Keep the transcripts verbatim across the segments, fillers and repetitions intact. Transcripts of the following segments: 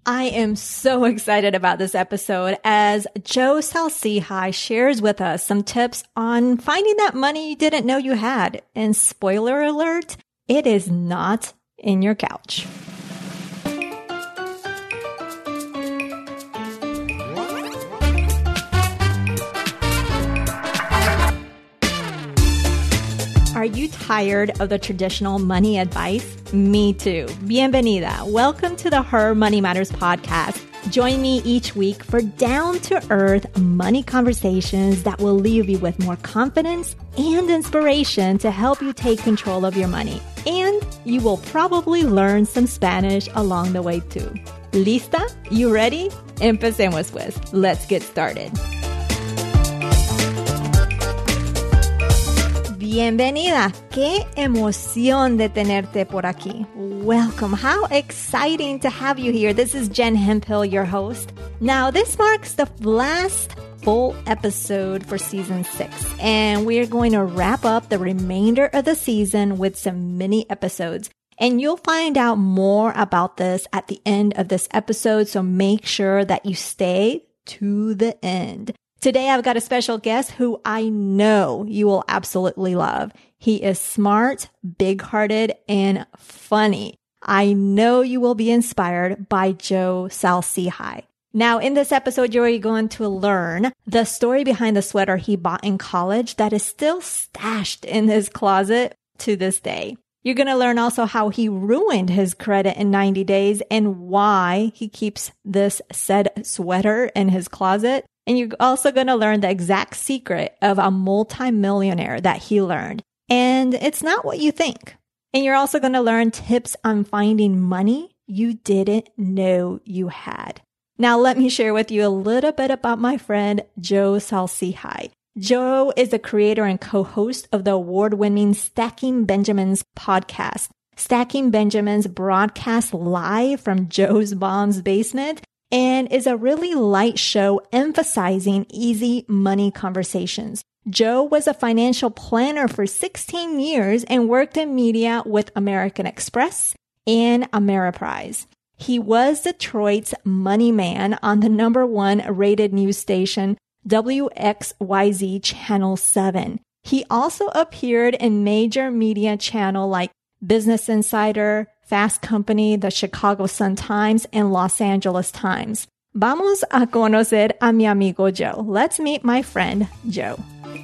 I am so excited about this episode as Joe Saul-Sehy shares with us some tips on finding that money you didn't know you had. And spoiler alert, it is not in your couch. Are you tired of the traditional money advice? Me too. Bienvenida. Welcome to the Her Money Matters podcast. Join me each week for down-to-earth money conversations that will leave you with more confidence and inspiration to help you take control of your money. And you will probably learn some Spanish along the way too. ¿Lista? You ready? Empecemos pues. Let's get started. Bienvenida. Qué emoción de tenerte por aquí. Welcome. How exciting to have you here. This is Jen Hemphill, your host. Now, this marks the last full episode for season six, and we're going to wrap up the remainder of the season with some mini episodes. And you'll find out more about this at the end of this episode, so make sure that you stay to the end. Today, I've got a special guest who I know you will absolutely love. He is smart, big-hearted, and funny. I know you will be inspired by Joe Saul-Sehy. Now, in this episode, you're going to learn the story behind the sweater he bought in college that is still stashed in his closet to this day. You're going to learn also how he ruined his credit in ninety days and why he keeps this said sweater in his closet. And you're also going to learn the exact secret of a multimillionaire that he learned. And it's not what you think. And you're also going to learn tips on finding money you didn't know you had. Now, let me share with you a little bit about my friend, Joe Saul-Sehy. Joe is the creator and co-host of the award-winning Stacking Benjamins podcast. Stacking Benjamins broadcasts live from Joe's mom's basement and is a really light show emphasizing easy money conversations. Joe was a financial planner for sixteen years and worked in media with American Express and Ameriprise. He was Detroit's money man on the number one rated news station, W X Y Z Channel seven. He also appeared in major media channels like Business Insider, Fast Company, the Chicago Sun-Times, and Los Angeles Times. Vamos a conocer a mi amigo Joe. Let's meet my friend, Joe.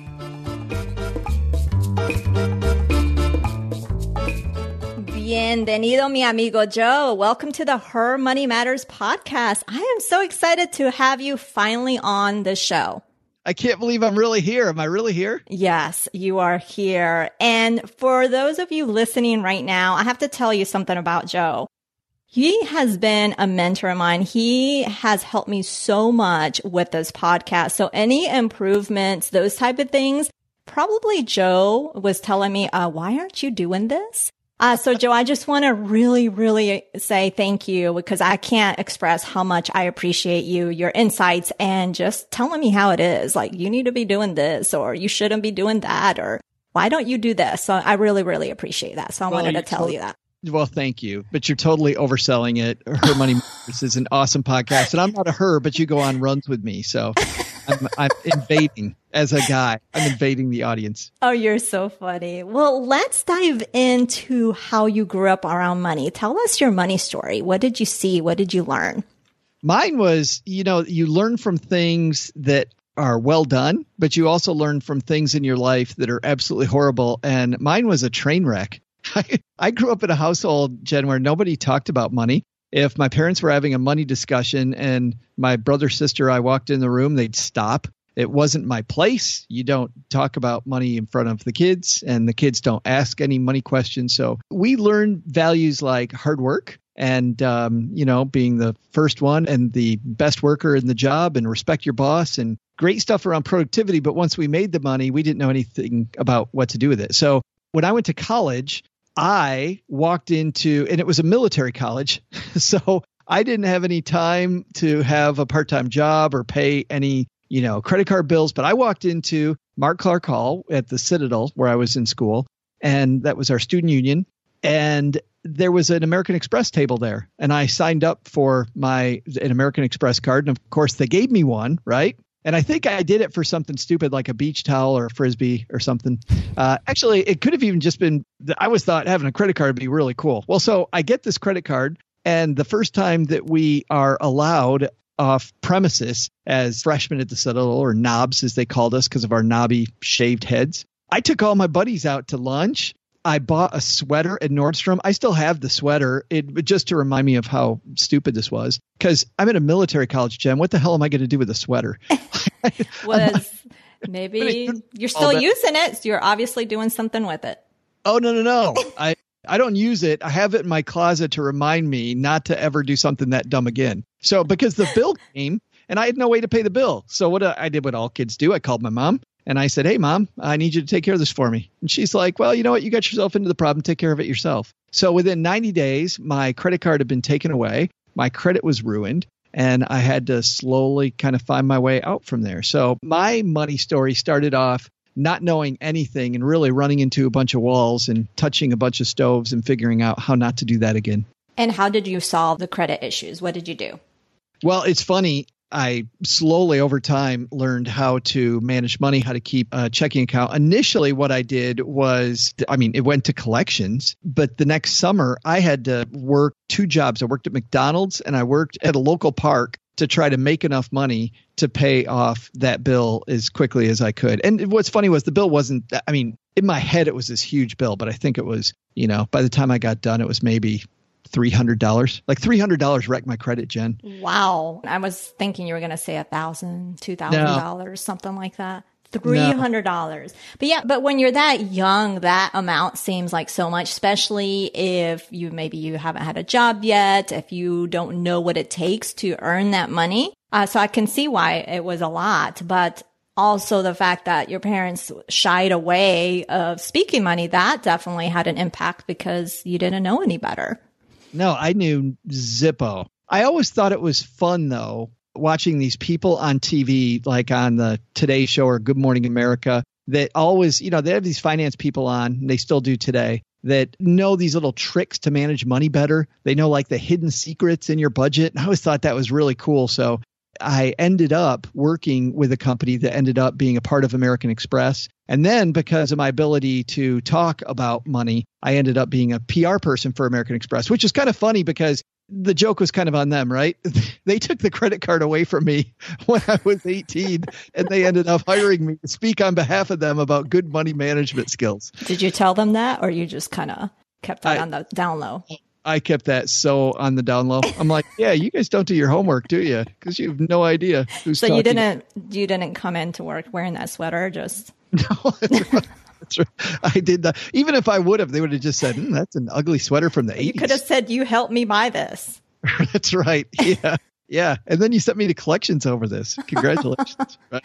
Bienvenido, mi amigo Joe. Welcome to the Her Money Matters podcast. I am so excited to have you finally on the show. I can't believe I'm really here. Am I really here? Yes, you are here. And for those of you listening right now, I have to tell you something about Joe. He has been a mentor of mine. He has helped me so much with this podcast. So any improvements, those type of things, probably Joe was telling me, uh, why aren't you doing this? Uh, so Joe, I just want to really, really say thank you because I can't express how much I appreciate you, your insights, and just telling me how it is. Like, you need to be doing this, or you shouldn't be doing that, or why don't you do this? So I really, really appreciate that. So I well, wanted to tell to- you that. Well, thank you, but you're totally overselling it. Her Money Matters is an awesome podcast, and I'm not a her, but you go on runs with me. So I'm, I'm invading as a guy. I'm invading the audience. Oh, you're so funny. Well, let's dive into how you grew up around money. Tell us your money story. What did you see? What did you learn? Mine was, you know, you learn from things that are well done, but you also learn from things in your life that are absolutely horrible. And mine was a train wreck. I, I grew up in a household, Jen, where nobody talked about money. If my parents were having a money discussion and my brother, sister, I walked in the room, they'd stop. It wasn't my place. You don't talk about money in front of the kids, and the kids don't ask any money questions. So we learned values like hard work and, um, you know, being the first one and the best worker in the job and respect your boss and great stuff around productivity. But once we made the money, we didn't know anything about what to do with it. So when I went to college, I walked into, and it was a military college, so I didn't have any time to have a part-time job or pay any, you know, credit card bills. But I walked into Mark Clark Hall at the Citadel where I was in school, and that was our student union. And there was an American Express table there, and I signed up for my an American Express card. And of course, they gave me one, right? And I think I did it for something stupid like a beach towel or a Frisbee or something. Uh, actually, it could have even just been, I always thought having a credit card would be really cool. Well, so I get this credit card, and the first time that we are allowed off premises as freshmen at the Citadel, or knobs as they called us because of our knobby shaved heads, I took all my buddies out to lunch. I bought a sweater at Nordstrom. I still have the sweater, it just to remind me of how stupid this was. Because I'm at a military college, Jen. What the hell am I going to do with a sweater? Was maybe you're still using it. So you're obviously doing something with it. Oh, no, no, no. I, I don't use it. I have it in my closet to remind me not to ever do something that dumb again. So because the bill came and I had no way to pay the bill. So what I did what all kids do. I called my mom. And I said, hey, Mom, I need you to take care of this for me. And she's like, well, you know what? You got yourself into the problem. Take care of it yourself. So within ninety days, my credit card had been taken away. My credit was ruined. And I had to slowly kind of find my way out from there. So my money story started off not knowing anything and really running into a bunch of walls and touching a bunch of stoves and figuring out how not to do that again. And how did you solve the credit issues? What did you do? Well, it's funny. I slowly over time learned how to manage money, how to keep a checking account. Initially, what I did was, I mean, it went to collections, but the next summer I had to work two jobs. I worked at McDonald's and I worked at a local park to try to make enough money to pay off that bill as quickly as I could. And what's funny was the bill wasn't, I mean, in my head, it was this huge bill, but I think it was, you know, by the time I got done, it was maybe three hundred dollars. Like three hundred dollars wrecked my credit, Jen. Wow. I was thinking you were going to say a thousand, two thousand dollars, something like that. three hundred dollars. No. But yeah, but when you're that young, that amount seems like so much, especially if you, maybe you haven't had a job yet, if you don't know what it takes to earn that money. Uh, so I can see why it was a lot, but also the fact that your parents shied away of speaking money, that definitely had an impact because you didn't know any better. No, I knew Zippo. I always thought it was fun, though, watching these people on T V, like on the Today Show or Good Morning America, that always, you know, they have these finance people on, and they still do today, that know these little tricks to manage money better. They know like the hidden secrets in your budget. And I always thought that was really cool. So I ended up working with a company that ended up being a part of American Express. And then because of my ability to talk about money, I ended up being a P R person for American Express, which is kind of funny because the joke was kind of on them, right? They took the credit card away from me when I was eighteen, and they ended up hiring me to speak on behalf of them about good money management skills. Did you tell them that, or you just kind of kept that I, on the down low? I kept that so on the down low. I'm like, yeah, you guys don't do your homework, do you? Because you have no idea who's so talking. you didn't you didn't come into work wearing that sweater, just no. That's right. That's right. I did that. Even if I would have, they would have just said, mm, that's an ugly sweater from the eighties. You could have said, you helped me buy this. That's right. Yeah. Yeah. And then you sent me to collections over this. Congratulations. Right.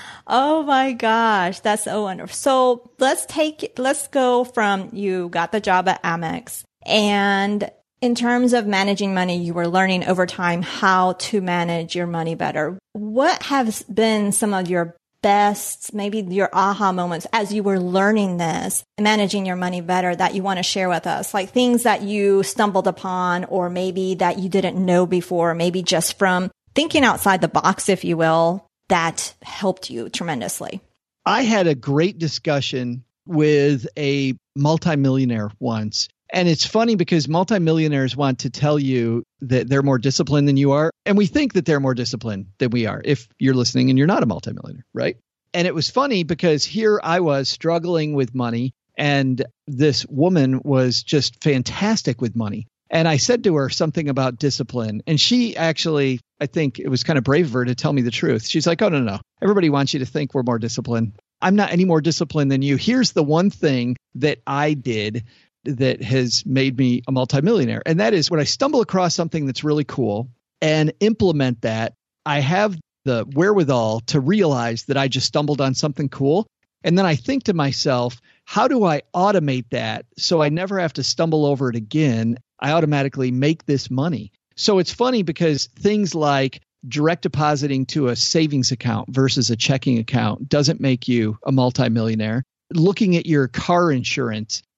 Oh my gosh. That's so wonderful. So let's take, let's go from you got the job at Amex, and in terms of managing money, you were learning over time how to manage your money better. What have been some of your best, maybe your aha moments as you were learning this, managing your money better, that you want to share with us? Like things that you stumbled upon, or maybe that you didn't know before, maybe just from thinking outside the box, if you will, that helped you tremendously. I had a great discussion with a multimillionaire once. And it's funny because multimillionaires want to tell you that they're more disciplined than you are. And we think that they're more disciplined than we are if you're listening and you're not a multimillionaire, right? And it was funny because here I was struggling with money, and this woman was just fantastic with money. And I said to her something about discipline. And she actually, I think it was kind of brave of her to tell me the truth. She's like, oh, no, no, no. Everybody wants you to think we're more disciplined. I'm not any more disciplined than you. Here's the one thing that I did that has made me a multimillionaire. And that is when I stumble across something that's really cool and implement that, I have the wherewithal to realize that I just stumbled on something cool. And then I think to myself, how do I automate that so I never have to stumble over it again? I automatically make this money. So it's funny because things like direct depositing to a savings account versus a checking account doesn't make you a multimillionaire. Looking at your car insurance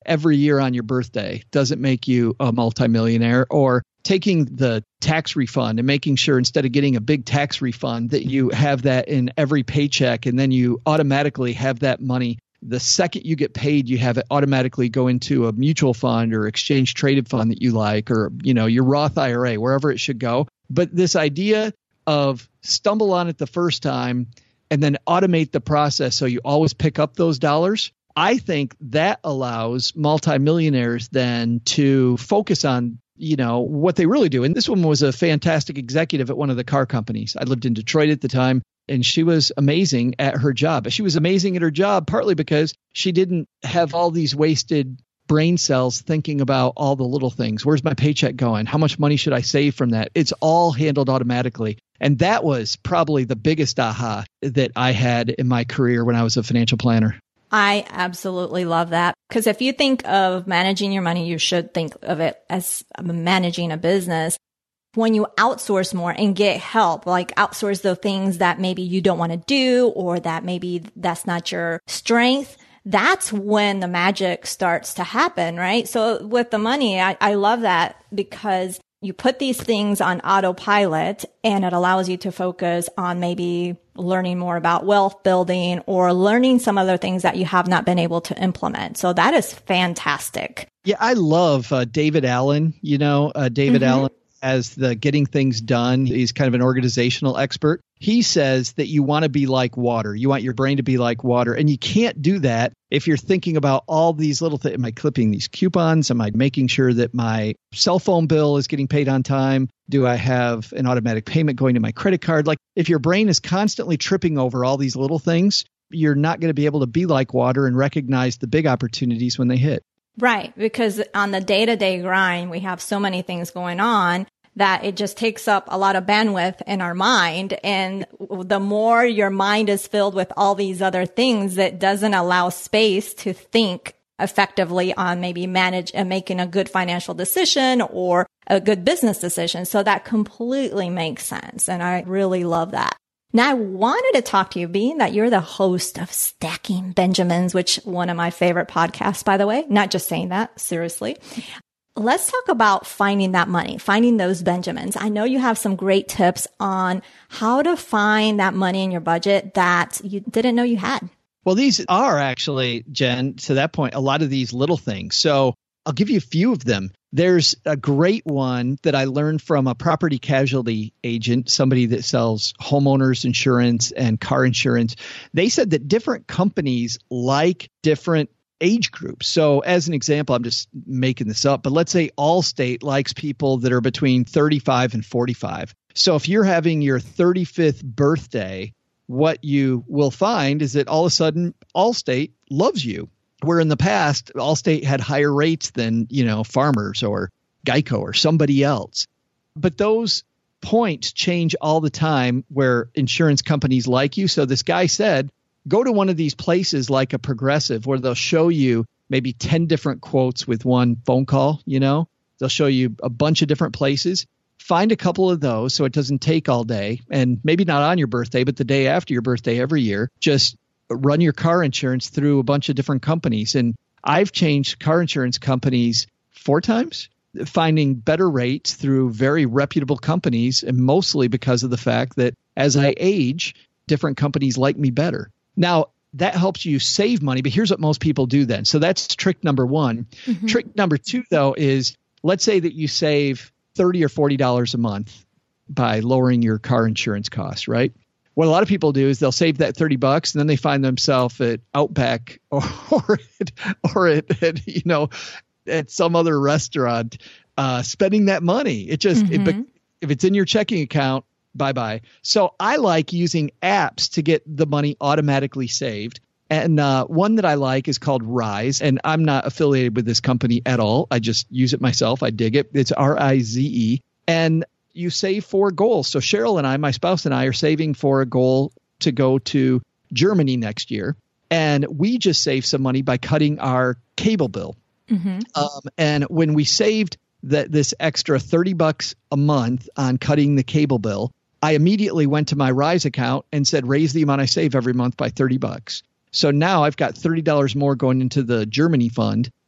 every year on your birthday doesn't make you a multimillionaire, or taking the tax refund and making sure instead of getting a big tax refund that you have that in every paycheck, and then you automatically have that money. The second you get paid, you have it automatically go into a mutual fund or exchange traded fund that you like, or, you know, your Roth I R A, wherever it should go. But this idea of stumble on it the first time and then automate the process so you always pick up those dollars, I think that allows multimillionaires then to focus on, you know, what they really do. And this woman was a fantastic executive at one of the car companies. I lived in Detroit at the time, and she was amazing at her job. She was amazing at her job partly because she didn't have all these wasted brain cells thinking about all the little things. Where's my paycheck going? How much money should I save from that? It's all handled automatically. And that was probably the biggest aha that I had in my career when I was a financial planner. I absolutely love that. Because if you think of managing your money, you should think of it as managing a business. When you outsource more and get help, like outsource the things that maybe you don't want to do, or that maybe that's not your strength, that's when the magic starts to happen, right? So with the money, I, I love that, because you put these things on autopilot and it allows you to focus on maybe learning more about wealth building or learning some other things that you have not been able to implement. So that is fantastic. Yeah, I love uh, David Allen, you know, uh, David mm-hmm. Allen. As the getting things done. He's kind of an organizational expert. He says that you want to be like water. You want your brain to be like water. And you can't do that if you're thinking about all these little things. Am I clipping these coupons? Am I making sure that my cell phone bill is getting paid on time? Do I have an automatic payment going to my credit card? Like, if your brain is constantly tripping over all these little things, you're not going to be able to be like water and recognize the big opportunities when they hit. Right. Because on the day-to-day grind, we have so many things going on that it just takes up a lot of bandwidth in our mind. And the more your mind is filled with all these other things, that doesn't allow space to think effectively on maybe manage and making a good financial decision or a good business decision. So that completely makes sense. And I really love that. Now, I wanted to talk to you, being that you're the host of Stacking Benjamins, which one of my favorite podcasts, by the way, not just saying that, seriously. Let's talk about finding that money, finding those Benjamins. I know you have some great tips on how to find that money in your budget that you didn't know you had. Well, these are actually, Jen, to that point, a lot of these little things. So I'll give you a few of them. There's a great one that I learned from a property casualty agent, somebody that sells homeowners insurance and car insurance. They said that different companies like different age groups. So as an example, I'm just making this up, but let's say Allstate likes people that are between thirty-five and forty-five. So if you're having your thirty-fifth birthday, what you will find is that all of a sudden Allstate loves you. Where in the past, Allstate had higher rates than, you know, Farmers or Geico or somebody else. But those points change all the time where insurance companies like you. So this guy said, go to one of these places like a Progressive where they'll show you maybe ten different quotes with one phone call, you know. They'll show you a bunch of different places. Find a couple of those so it doesn't take all day, and maybe not on your birthday, but the day after your birthday every year. Just run your car insurance through a bunch of different companies. And I've changed car insurance companies four times, finding better rates through very reputable companies, and mostly because of the fact that as I age, different companies like me better. Now, that helps you save money, but here's what most people do then. So that's trick number one. Mm-hmm. Trick number two, though, is let's say that you save thirty dollars or forty dollars a month by lowering your car insurance costs, right? What a lot of people do is they'll save that thirty bucks and then they find themselves at Outback or or at, or at, at you know at some other restaurant uh, spending that money. It just mm-hmm. it, if it's in your checking account, bye bye. So I like using apps to get the money automatically saved. And uh, one that I like is called Rise, and I'm not affiliated with this company at all. I just use it myself. I dig it. It's R I Z E, and you save for goals. So Cheryl and I, my spouse and I, are saving for a goal to go to Germany next year. And we just saved some money by cutting our cable bill. Mm-hmm. Um, and when we saved that this extra thirty bucks a month on cutting the cable bill, I immediately went to my Rise account and said, raise the amount I save every month by thirty bucks. So now I've got thirty dollars more going into the Germany fund.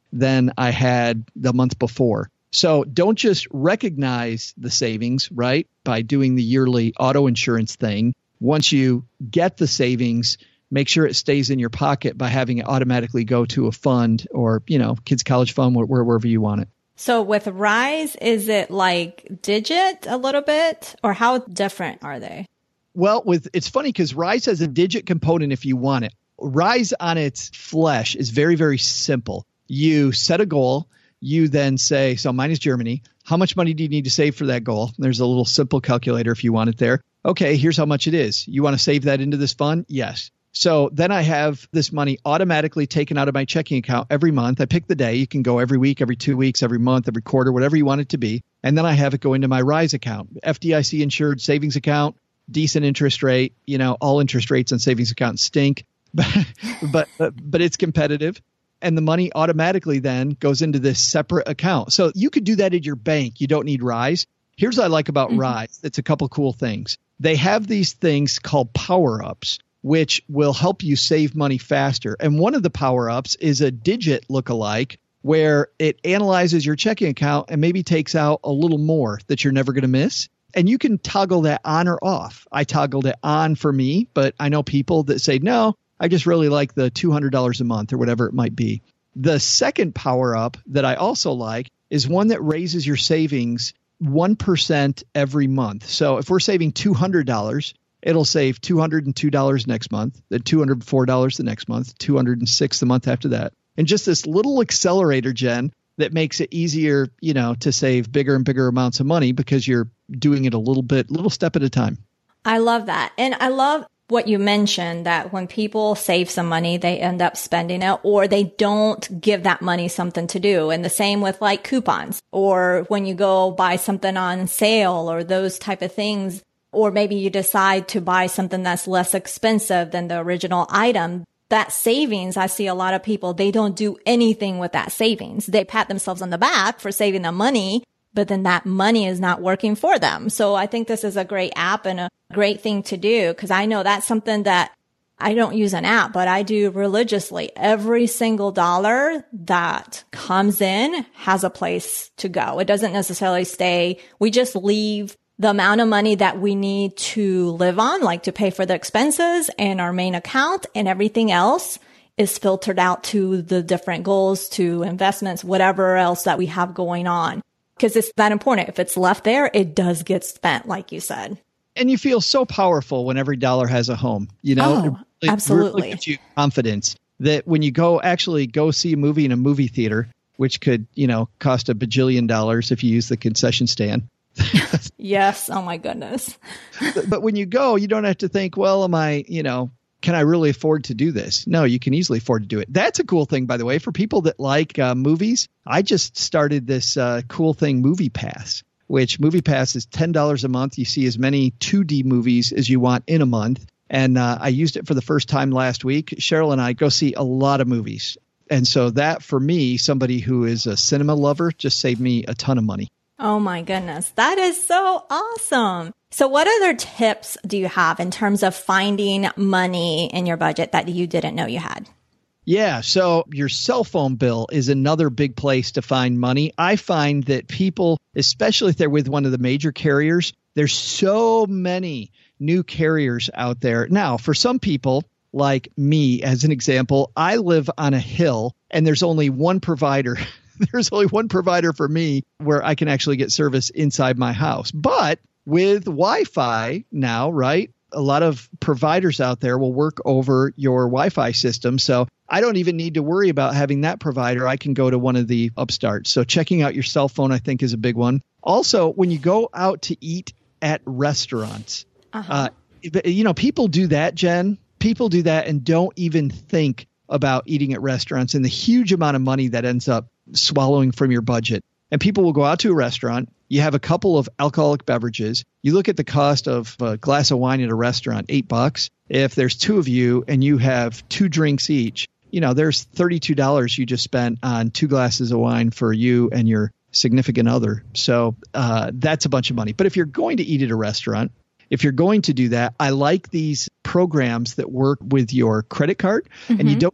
than I had the month before. So don't just recognize the savings, right, by doing the yearly auto insurance thing. Once you get the savings, make sure it stays in your pocket by having it automatically go to a fund or, you know, kids' college fund, wherever you want it. So with Rise, is it like Digit a little bit, or how different are they? Well, with it's funny because Rise has a Digit component if you want it. Rise on its flesh is very, very simple. You set a goal. You then say, so mine is Germany. How much money do you need to save for that goal? There's a little simple calculator if you want it there. Okay, here's how much it is. You want to save that into this fund? Yes. So then I have this money automatically taken out of my checking account every month. I pick the day. You can go every week, every two weeks, every month, every quarter, whatever you want it to be. And then I have it go into my Rise account, F D I C insured savings account, decent interest rate. You know, all interest rates on savings accounts stink, but but but it's competitive. And the money automatically then goes into this separate account. So you could do that at your bank. You don't need Rise. Here's what I like about mm-hmm. Rise. It's a couple cool things. They have these things called power-ups, which will help you save money faster. And one of the power-ups is a Digit lookalike where it analyzes your checking account and maybe takes out a little more that you're never going to miss. And you can toggle that on or off. I toggled it on for me, but I know people that say, no, I just really like the two hundred dollars a month or whatever it might be. The second power up that I also like is one that raises your savings one percent every month. So if we're saving two hundred dollars, it'll save two hundred two dollars next month, then two hundred four dollars the next month, two hundred six dollars the month after that. And just this little accelerator, Jen, that makes it easier, you know, to save bigger and bigger amounts of money because you're doing it a little bit, little step at a time. I love that. And I love what you mentioned, that when people save some money, they end up spending it, or they don't give that money something to do. And the same with like coupons, or when you go buy something on sale or those type of things, or maybe you decide to buy something that's less expensive than the original item. That savings, I see a lot of people, they don't do anything with that savings. They pat themselves on the back for saving the money, but then that money is not working for them. So I think this is a great app and a great thing to do, because I know that's something that I don't use an app, but I do religiously. Every single dollar that comes in has a place to go. It doesn't necessarily stay. We just leave the amount of money that we need to live on, like to pay for the expenses and our main account, and everything else is filtered out to the different goals, to investments, whatever else that we have going on. Because it's that important. If it's left there, it does get spent, like you said. And you feel so powerful when every dollar has a home. You know, oh, it really, absolutely. Really gives you confidence that when you go actually go see a movie in a movie theater, which could, you know, cost a bajillion dollars if you use the concession stand. Yes. Oh my goodness. but, but when you go, you don't have to think, well, am I, you know, can I really afford to do this? No, you can easily afford to do it. That's a cool thing, by the way, for people that like uh, movies. I just started this uh, cool thing, Movie Pass, which Movie Pass is ten dollars a month. You see as many two D movies as you want in a month. And uh, I used it for the first time last week. Cheryl and I go see a lot of movies. And so that, for me, somebody who is a cinema lover, just saved me a ton of money. Oh my goodness. That is so awesome. So what other tips do you have in terms of finding money in your budget that you didn't know you had? Yeah. So your cell phone bill is another big place to find money. I find that people, especially if they're with one of the major carriers, there's so many new carriers out there. Now, for some people, like me, as an example, I live on a hill and there's only one provider. There's only one provider for me where I can actually get service inside my house. But with Wi-Fi now, right, a lot of providers out there will work over your Wi-Fi system. So I don't even need to worry about having that provider. I can go to one of the upstarts. So checking out your cell phone, I think, is a big one. Also, when you go out to eat at restaurants, uh-huh. uh, you know, people do that, Jen. People do that and don't even think about eating at restaurants and the huge amount of money that ends up swallowing from your budget. And people will go out to a restaurant. You have a couple of alcoholic beverages. You look at the cost of a glass of wine at a restaurant, eight bucks. If there's two of you and you have two drinks each, you know, there's thirty-two dollars you just spent on two glasses of wine for you and your significant other. So uh, that's a bunch of money. But if you're going to eat at a restaurant, if you're going to do that, I like these programs that work with your credit card, mm-hmm. and you don't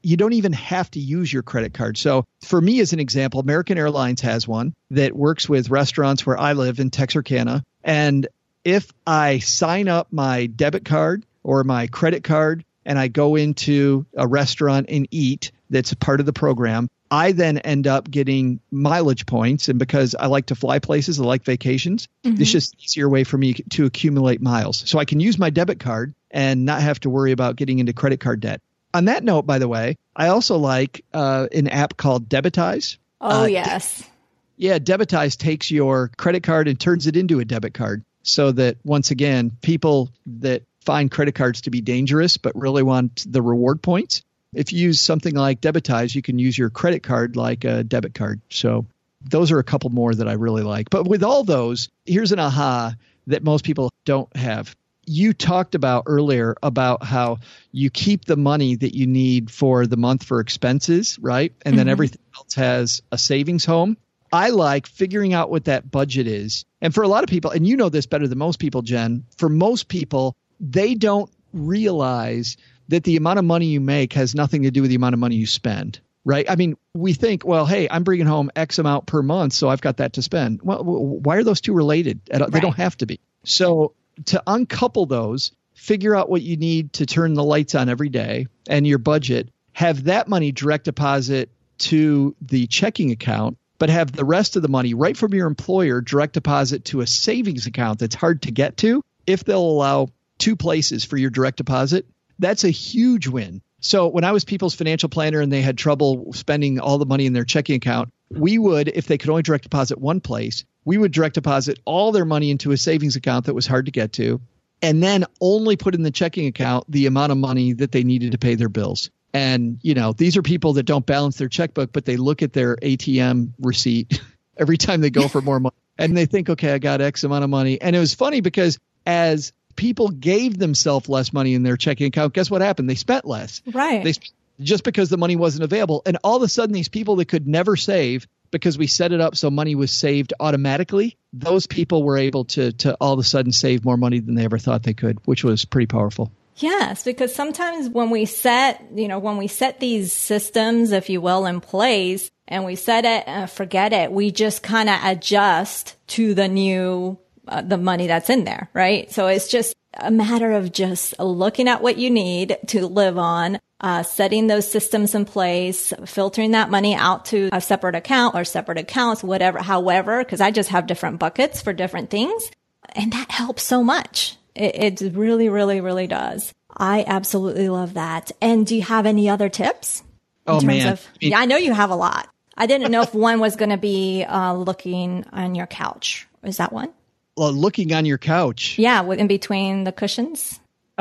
you don't even have to use your credit card. So for me, as an example, American Airlines has one that works with restaurants where I live in Texarkana. And if I sign up my debit card or my credit card and I go into a restaurant and eat, that's a part of the program, I then end up getting mileage points. And because I like to fly places, I like vacations, mm-hmm. it's just an easier way for me to accumulate miles. So I can use my debit card and not have to worry about getting into credit card debt. On that note, by the way, I also like uh, an app called Debitize. Oh, uh, yes. De- yeah, Debitize takes your credit card and turns it into a debit card so that, once again, people that find credit cards to be dangerous but really want the reward points, if you use something like Debitize, you can use your credit card like a debit card. So those are a couple more that I really like. But with all those, here's an aha that most people don't have. You talked about earlier about how you keep the money that you need for the month for expenses, right? And mm-hmm. then everything else has a savings home. I like figuring out what that budget is. And for a lot of people, and you know this better than most people, Jen, for most people, they don't realize that the amount of money you make has nothing to do with the amount of money you spend, right? I mean, we think, well, hey, I'm bringing home X amount per month, so I've got that to spend. Well, why are those two related? They right. don't have to be. So to uncouple those, figure out what you need to turn the lights on every day and your budget, have that money direct deposit to the checking account, but have the rest of the money right from your employer direct deposit to a savings account that's hard to get to. If they'll allow two places for your direct deposit, that's a huge win. So when I was people's financial planner and they had trouble spending all the money in their checking account, we would, if they could only direct deposit one place, we would direct deposit all their money into a savings account that was hard to get to, and then only put in the checking account the amount of money that they needed to pay their bills. And, you know, these are people that don't balance their checkbook, but they look at their A T M receipt every time they go for more money. And they think, okay, I got X amount of money. And it was funny because as people gave themselves less money in their checking account, guess what happened? They spent less. Right. They spent just because the money wasn't available. And all of a sudden, these people that could never save because we set it up so money was saved automatically, those people were able to to all of a sudden save more money than they ever thought they could, which was pretty powerful. Yes, because sometimes when we set, you know, when we set these systems, if you will, in place and we set it and forget it, we just kind of adjust to the new, uh, the money that's in there, right? So it's just a matter of just looking at what you need to live on, uh, setting those systems in place, filtering that money out to a separate account or separate accounts, whatever, however, because I just have different buckets for different things. And that helps so much. It, it really, really, really does. I absolutely love that. And do you have any other tips? In oh, terms man. Of, yeah, I know you have a lot. I didn't know if one was going to be uh, looking on your couch. Is that one? Well, looking on your couch. Yeah, in between the cushions.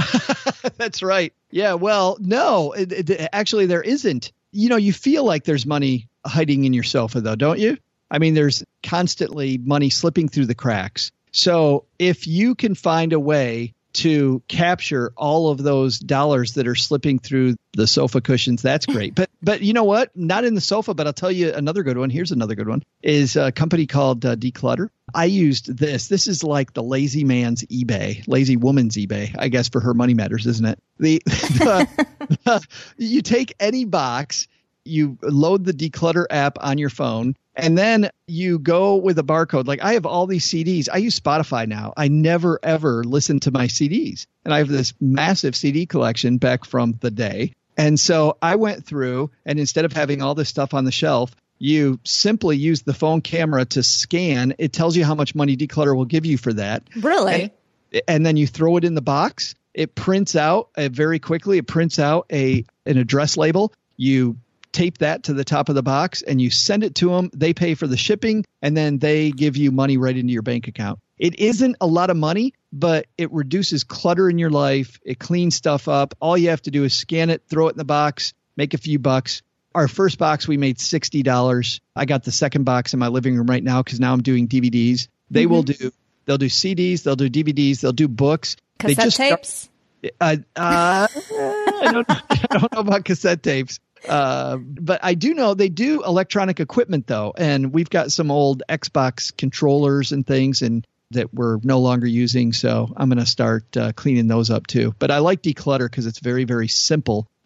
That's right. Yeah, well, no, it, it, actually there isn't. You know, you feel like there's money hiding in your sofa, though, don't you? I mean, there's constantly money slipping through the cracks. So if you can find a way to capture all of those dollars that are slipping through the sofa cushions, that's great. But but you know what? Not in the sofa, but I'll tell you another good one. Here's another good one, is a company called uh, Declutter. I used this. This is like the lazy man's eBay, lazy woman's eBay, I guess, for her money matters, isn't it? The, the, the you take any box, you load the Declutter app on your phone, and then you go with a barcode. Like I have all these C Ds. I use Spotify now. I never, ever listen to my C Ds. And I have this massive C D collection back from the day. And so I went through, and instead of having all this stuff on the shelf, you simply use the phone camera to scan. It tells you how much money Declutter will give you for that. Really? And, and then you throw it in the box. It prints out uh, very quickly. It prints out a an address label. You tape that to the top of the box and you send it to them. They pay for the shipping and then they give you money right into your bank account. It isn't a lot of money, but it reduces clutter in your life. It cleans stuff up. All you have to do is scan it, throw it in the box, make a few bucks. Our first box, we made sixty dollars. I got the second box in my living room right now because now I'm doing D V Ds. They mm-hmm. will do, they'll do C Ds, they'll do D V Ds, they'll do books. Cassette they just tapes? Start, uh, uh, I, don't, I don't know about cassette tapes. Uh, but I do know they do electronic equipment, though. And we've got some old Xbox controllers and things and that we're no longer using. So I'm going to start uh, cleaning those up, too. But I like Declutter because it's very, very simple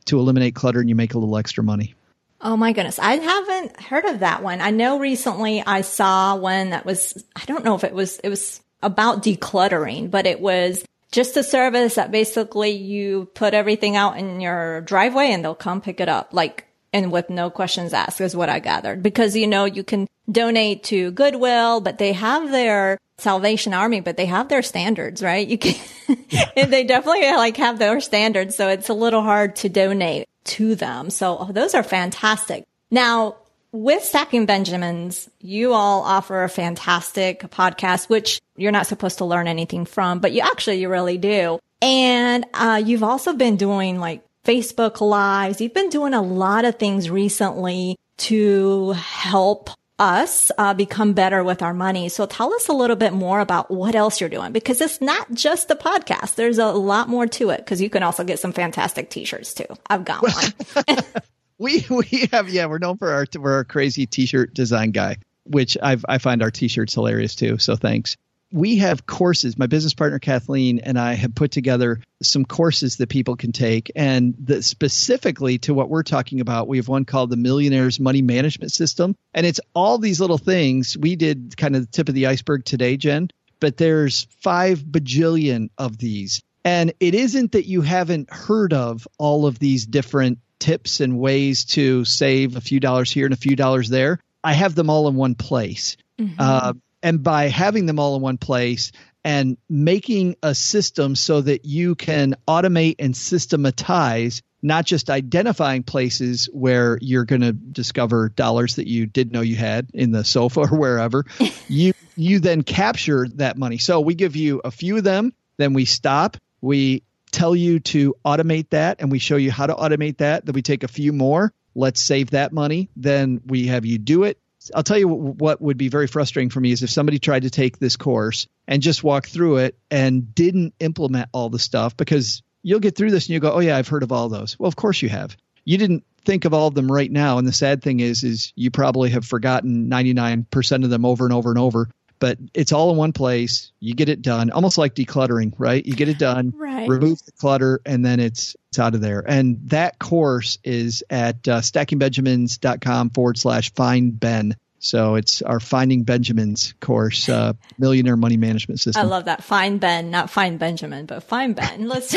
to eliminate clutter and you make a little extra money. Oh my goodness. I haven't heard of that one. I know recently I saw one that was, I don't know if it was, it was about decluttering, but it was just a service that basically you put everything out in your driveway and they'll come pick it up. Like, and with no questions asked is what I gathered. Because, you know, you can donate to Goodwill, but they have their Salvation Army, but they have their standards, right? You can, and they definitely like have their standards. So it's a little hard to donate to them. So oh, those are fantastic. Now, with Stacking Benjamins, you all offer a fantastic podcast, which you're not supposed to learn anything from, but you actually, you really do. And, uh, you've also been doing like Facebook Lives. You've been doing a lot of things recently to help us uh, become better with our money. So tell us a little bit more about what else you're doing, because it's not just the podcast. There's a lot more to it, because you can also get some fantastic t-shirts too. I've got one. we we have, yeah, we're known for our, we're our crazy t-shirt design guy, which I've, I find our t-shirts hilarious too. So thanks. We have courses. My business partner, Kathleen, and I have put together some courses that people can take. And the, specifically to what we're talking about, we have one called the Millionaire's Money Management System. And it's all these little things. We did kind of the tip of the iceberg today, Jen, but there's five bajillion of these. And it isn't that you haven't heard of all of these different tips and ways to save a few dollars here and a few dollars there. I have them all in one place. Mm-hmm. Uh, And by having them all in one place and making a system so that you can automate and systematize, not just identifying places where you're going to discover dollars that you didn't know you had in the sofa or wherever, you you then capture that money. So we give you a few of them, then we stop. We tell you to automate that, and we show you how to automate that. Then we take a few more. Let's save that money. Then we have you do it. I'll tell you what would be very frustrating for me is if somebody tried to take this course and just walk through it and didn't implement all the stuff, because you'll get through this and you go, oh yeah, I've heard of all those. Well, of course you have. You didn't think of all of them right now. And the sad thing is, is you probably have forgotten ninety-nine percent of them over and over and over, but it's all in one place. You get it done, almost like decluttering, right? You get it done, right. Remove the clutter, and then it's it's out of there. And that course is at uh, stackingbenjamins.com forward slash find Ben. So it's our Finding Benjamins course, uh, Millionaire Money Management System. I love that. Find Ben, not Find Benjamin, but Find Ben. Let's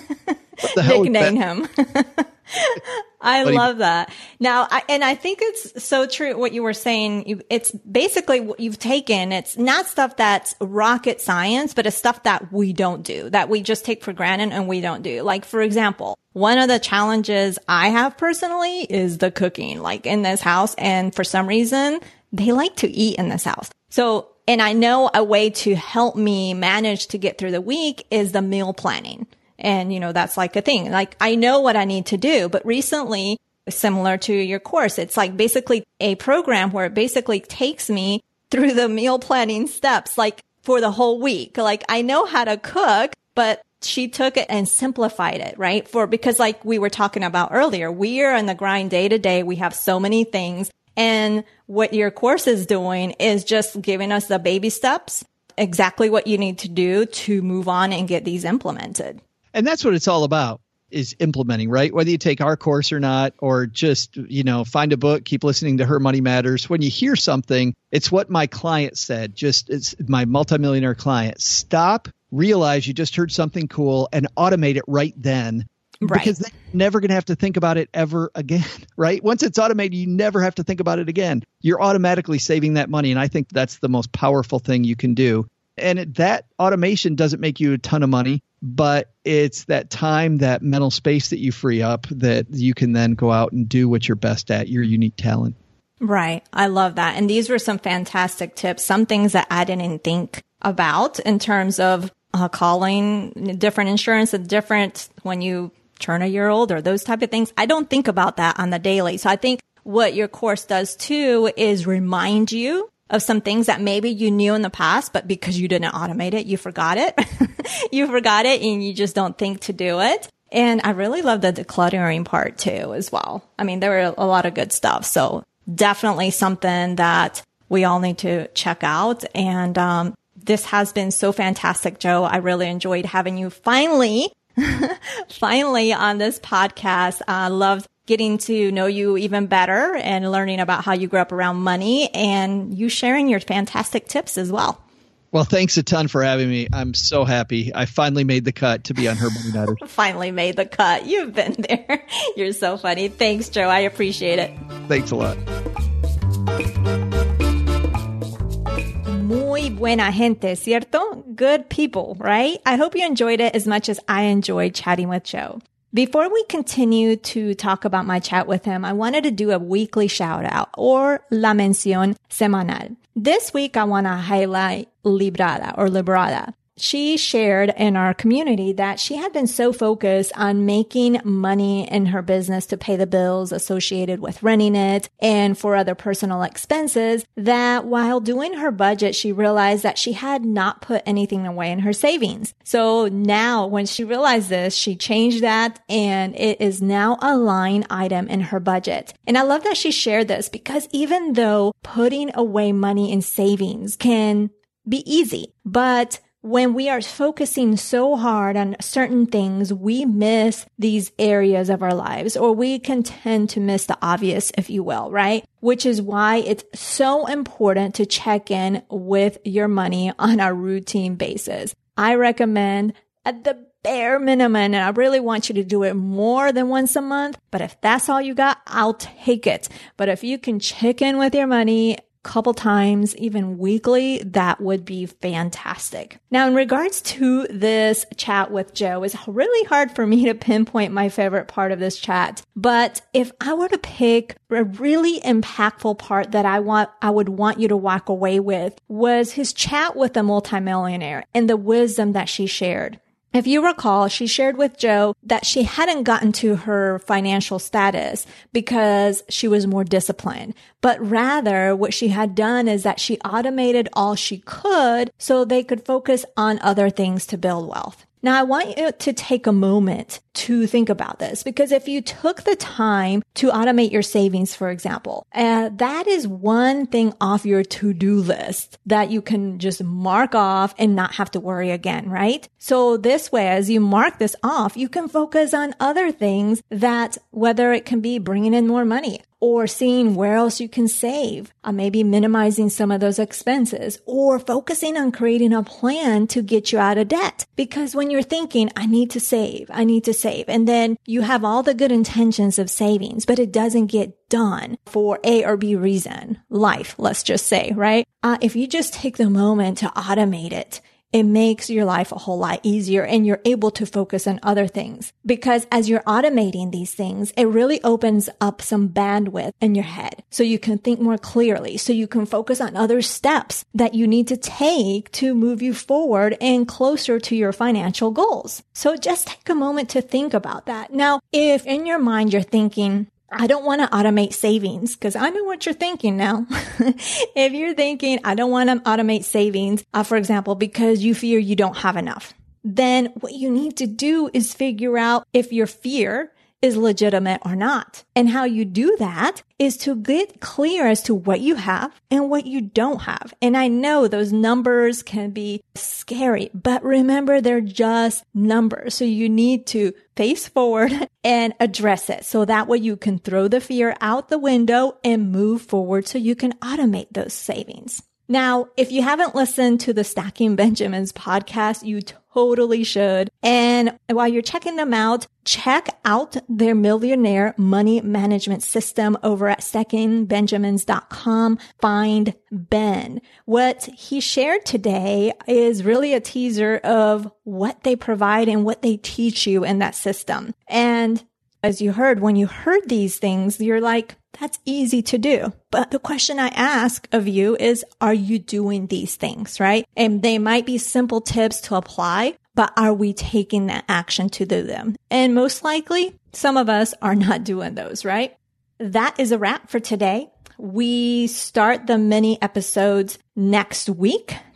nickname ben? him. I love that. Now, I, and I think it's so true what you were saying. You, it's basically what you've taken. It's not stuff that's rocket science, but it's stuff that we don't do, that we just take for granted and we don't do. Like, for example, one of the challenges I have personally is the cooking, like in this house. And for some reason, they like to eat in this house. So, and I know a way to help me manage to get through the week is the meal planning. And, you know, that's like a thing. Like, I know what I need to do, but recently, similar to your course, it's like basically a program where it basically takes me through the meal planning steps, like for the whole week. Like, I know how to cook, but she took it and simplified it, right? For, because like we were talking about earlier, we are in the grind day to day. We have so many things. And what your course is doing is just giving us the baby steps, exactly what you need to do to move on and get these implemented. And that's what it's all about, is implementing, right? Whether you take our course or not, or just, you know, find a book, keep listening to Her Money Matters. When you hear something, it's what my client said, just it's my multimillionaire client. Stop, realize you just heard something cool, and automate it right then. Right. Because they're never going to have to think about it ever again, right? Once it's automated, you never have to think about it again. You're automatically saving that money. And I think that's the most powerful thing you can do. And it, that automation doesn't make you a ton of money, but it's that time, that mental space that you free up that you can then go out and do what you're best at, your unique talent. Right. I love that. And these were some fantastic tips, some things that I didn't think about in terms of uh, calling different insurance and different when you turn a year old or those type of things. I don't think about that on the daily. So I think what your course does too is remind you of some things that maybe you knew in the past, but because you didn't automate it, you forgot it. You forgot it and you just don't think to do it. And I really love the decluttering part too as well. I mean, there were a lot of good stuff. So definitely something that we all need to check out. And um, this has been so fantastic, Joe. I really enjoyed having you finally Finally, on this podcast, I loved getting to know you even better and learning about how you grew up around money and you sharing your fantastic tips as well. Well, thanks a ton for having me. I'm so happy. I finally made the cut to be on Her Money Matters. Finally made the cut. You've been there. You're so funny. Thanks, Joe. I appreciate it. Thanks a lot. Muy buena gente, ¿cierto? Good people, right? I hope you enjoyed it as much as I enjoyed chatting with Joe. Before we continue to talk about my chat with him, I wanted to do a weekly shout out or la mención semanal. This week, I want to highlight Librada or Librada. She shared in our community that she had been so focused on making money in her business to pay the bills associated with running it and for other personal expenses that while doing her budget, she realized that she had not put anything away in her savings. So now when she realized this, she changed that and it is now a line item in her budget. And I love that she shared this because even though putting away money in savings can be easy, but when we are focusing so hard on certain things, we miss these areas of our lives, or we can tend to miss the obvious, if you will, right? Which is why it's so important to check in with your money on a routine basis. I recommend at the bare minimum, and I really want you to do it more than once a month, but if that's all you got, I'll take it. But if you can check in with your money couple times, even weekly, that would be fantastic. Now, in regards to this chat with Joe, it's really hard for me to pinpoint my favorite part of this chat. But if I were to pick a really impactful part that I want, I would want you to walk away with was his chat with the multimillionaire and the wisdom that she shared. If you recall, she shared with Joe that she hadn't gotten to her financial status because she was more disciplined, but rather what she had done is that she automated all she could so they could focus on other things to build wealth. Now, I want you to take a moment to think about this because if you took the time to automate your savings, for example, uh, that is one thing off your to-do list that you can just mark off and not have to worry again, right? So this way, as you mark this off, you can focus on other things that whether it can be bringing in more money or seeing where else you can save, uh, maybe minimizing some of those expenses, or focusing on creating a plan to get you out of debt. Because when you're thinking, I need to save, I need to save, and then you have all the good intentions of savings, but it doesn't get done for A or B reason, life, let's just say, right? Uh, if you just take the moment to automate it, it makes your life a whole lot easier and you're able to focus on other things. Because as you're automating these things, it really opens up some bandwidth in your head so you can think more clearly, so you can focus on other steps that you need to take to move you forward and closer to your financial goals. So just take a moment to think about that. Now, if in your mind you're thinking, I don't want to automate savings because I know what you're thinking now. If you're thinking, I don't want to automate savings, uh, for example, because you fear you don't have enough, then what you need to do is figure out if your fear is legitimate or not. And how you do that is to get clear as to what you have and what you don't have. And I know those numbers can be scary, but remember they're just numbers. So you need to face forward and address it. So that way you can throw the fear out the window and move forward so you can automate those savings. Now, if you haven't listened to the Stacking Benjamins podcast, you totally should. And while you're checking them out, check out their millionaire money management system over at stacking benjamins dot com. Find Ben. What he shared today is really a teaser of what they provide and what they teach you in that system. And as you heard, when you heard these things, you're like, that's easy to do. But the question I ask of you is, are you doing these things, right? And they might be simple tips to apply, but are we taking that action to do them? And most likely, some of us are not doing those, right? That is a wrap for today. We start the mini episodes next week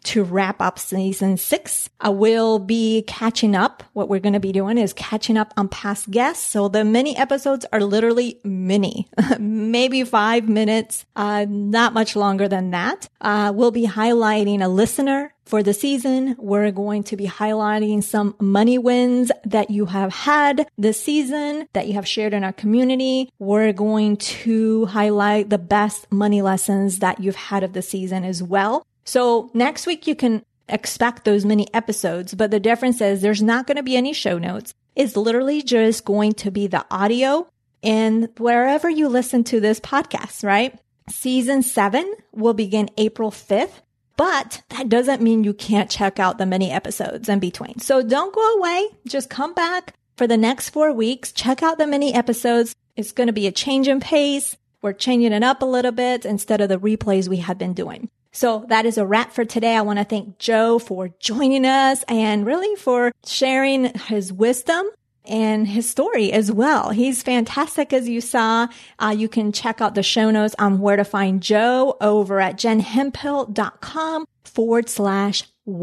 to wrap up season six. I will be catching up. What we're going to be doing is catching up on past guests. So the mini episodes are literally mini, maybe five minutes, uh, not much longer than that. Uh, we'll be highlighting a listener for the season. We're going to be highlighting some money wins that you have had this season that you have shared in our community. We're going to highlight the best money lessons that you've had of the season as well. So next week you can expect those mini episodes, but the difference is there's not going to be any show notes. It's literally just going to be the audio and wherever you listen to this podcast, right? Season seven will begin April fifth. But that doesn't mean you can't check out the mini episodes in between. So don't go away. Just come back for the next four weeks. Check out the mini episodes. It's going to be a change in pace. We're changing it up a little bit instead of the replays we have been doing. So that is a wrap for today. I want to thank Joe for joining us and really for sharing his wisdom and his story as well. He's fantastic, as you saw. Uh, you can check out the show notes on where to find Joe over at jenhemphill.com forward slash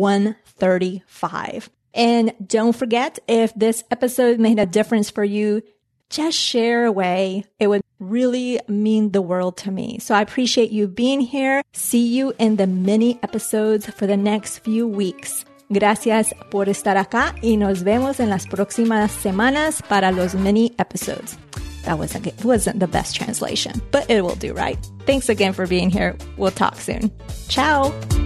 135. And don't forget, if this episode made a difference for you, just share away. It would really mean the world to me. So I appreciate you being here. See you in the mini episodes for the next few weeks. Gracias por estar acá y nos vemos en las próximas semanas para los mini episodes. That wasn't, it wasn't the best translation, but it will do, right? Thanks again for being here. We'll talk soon. Ciao.